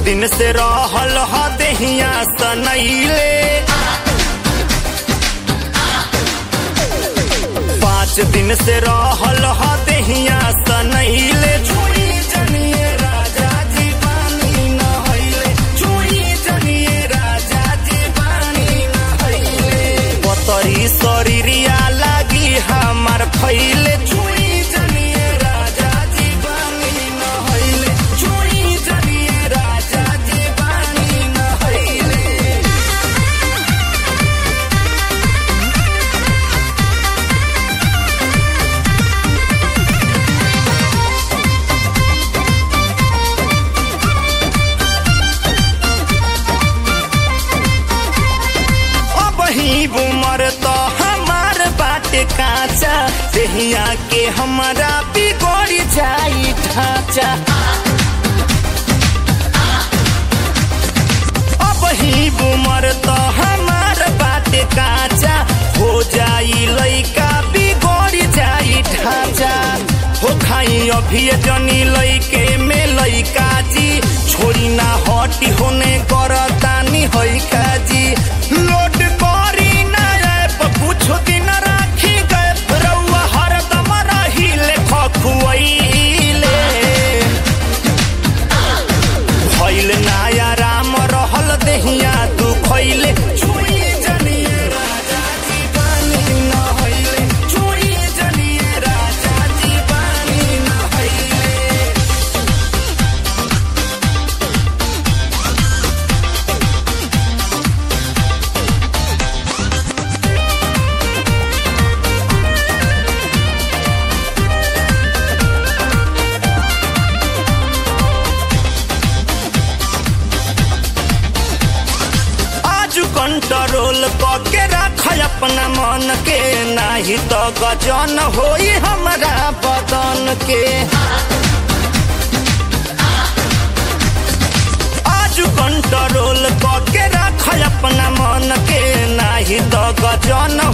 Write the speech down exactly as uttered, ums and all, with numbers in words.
दिन से रहल ह देहिया सनैले, पाँच दिन से रहल ह देहिया सनैले। छुई जनिए राजा जी पानी नहैले, छुई जनिए राजा जी पानी नहैले। पतरी शरीरिया लागी हमार फैले, छुई जनिए राजा जी पानी नहैले, छुई जनिए राजा जी पानी नहैले। उमर तो हमार बाटे काचा, देहिया के हमारा बिगड़ जाई ढांचा। अब ही उमर तो हमार बाटे काचा, हो जाई लइका बिगड़ जाई ढांचा। हो खाई अभी जनी लइके में लइका जी, छोड़ी ना हटी होने करतानी है काजी। लोड करी ना कुछ दिन राखी गए, रउआ हरदम रहिले खखुआइले। भइल नाया राम रहल देहिया दुखैले, छुई जनिए राजा जी पानी नहैले, छुई जनिए राजा जी पानी नहैले। कंट्रोल करके रख अपना मन के, नहीं तो गजन होई हमारा बदन के। आज कंट्रोल करके रख अपना मन के, नहीं तो गजन